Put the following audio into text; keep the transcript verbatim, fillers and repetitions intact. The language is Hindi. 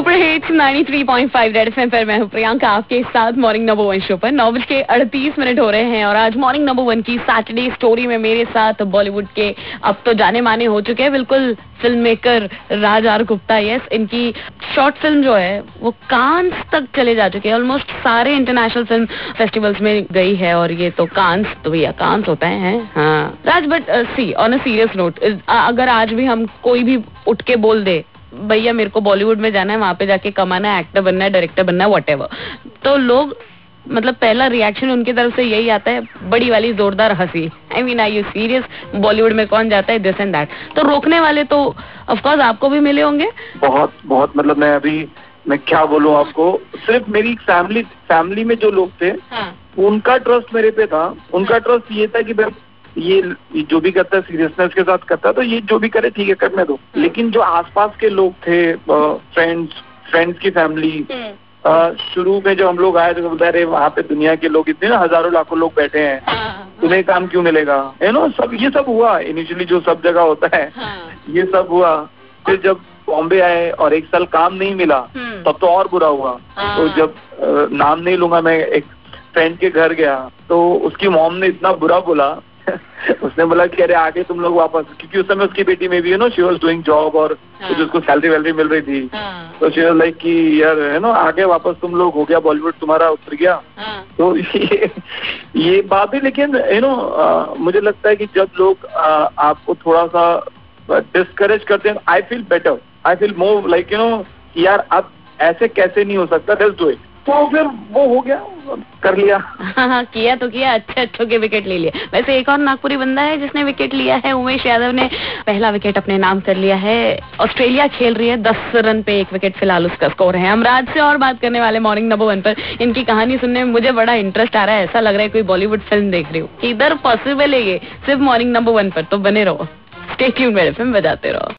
Super hits ninety three point five red FM पर मैं हूँ प्रियंका आपके साथ मॉर्निंग नंबर वन शो पर। नौ बज के अड़तीस मिनट हो रहे हैं और आज मॉर्निंग नंबर वन की सैटरडे स्टोरी में मेरे साथ बॉलीवुड के अब तो जाने माने हो चुके हैं बिल्कुल film maker Raj R Gupta. Yes, इनकी शॉर्ट फिल्म जो है वो कांस तक चले जा चुके हैं, ऑलमोस्ट सारे इंटरनेशनल फिल्म फेस्टिवल्स में गई है और ये तो कांस तो भैया कांस होता है। हाँ Raj, but see on a serious note, अगर आज भी हम कोई भी उठ के बोल दे भैया मेरे को बॉलीवुड में जाना है, वहां पे जाके कमाना है, एक्टर बनना है, डायरेक्टर बनना है, व्हाटएवर, तो लोग मतलब पहला रिएक्शन उनकी तरफ से यही आता है, बड़ी वाली जोरदार हंसी। I mean I you serious, Bollywood में कौन जाता है, दिस एंड दैट। तो रोकने वाले तो ऑफ कोर्स आपको भी मिले होंगे बहुत बहुत। मतलब मैं अभी मैं क्या बोलूं आपको, सिर्फ मेरी फैमिली फैमिली में जो लोग थे हाँ. उनका ट्रस्ट मेरे पे था। उनका हाँ. ट्रस्ट ये था कि भाई ये जो भी करता है सीरियसनेस के साथ करता है, तो ये जो भी करे ठीक है करने दो। लेकिन जो आसपास के लोग थे, फ्रेंड्स फ्रेंड्स की फैमिली, शुरू में जब हम लोग आए तो बोलते अरे वहाँ पे दुनिया के लोग इतने ना हजारों लाखों लोग बैठे हैं, तुम्हें काम क्यों मिलेगा, यू नो, सब ये सब हुआ इनिशियली जो सब जगह होता है। ये सब हुआ। फिर जब बॉम्बे आए और एक साल काम नहीं मिला तब तो और बुरा हुआ। तो जब नाम नहीं लूंगा, मैं एक फ्रेंड के घर गया तो उसकी मॉम ने इतना बुरा बोला उसने बोला कि अरे आगे तुम लोग वापस, क्योंकि उस समय उसकी बेटी में भी you know she was doing job और कुछ उसको सैलरी वैलरी मिल रही थी। तो शी वाज लाइक कि यार यू नो आगे वापस तुम लोग हो गया, बॉलीवुड तुम्हारा उतर गया। तो ये ये बात है। लेकिन यू नो मुझे लगता है कि जब लोग आ, आपको थोड़ा सा डिस्करेज करते हैं, I feel better, I feel more like you know यार अब ऐसे कैसे नहीं हो सकता, लेट्स डू इट। तो फिर वो हो गया, कर लिया। हाँ किया तो किया, अच्छे अच्छों के विकेट ले लिए। वैसे एक और नागपुरी बंदा है जिसने विकेट लिया है, उमेश यादव ने पहला विकेट अपने नाम कर लिया है। ऑस्ट्रेलिया खेल रही है, दस रन पे एक विकेट फिलहाल उसका स्कोर है। हम राज से और बात करने वाले मॉर्निंग नंबर वन पर। इनकी कहानी सुनने में मुझे बड़ा इंटरेस्ट आ रहा है, ऐसा लग रहा है कोई बॉलीवुड फिल्म देख रही हूँ। इधर पॉसिबल है ये सिर्फ मॉर्निंग नंबर वन पर, तो बने रहो, स्टे ट्यून्ड, मेरे फिल्म बजाते रहो।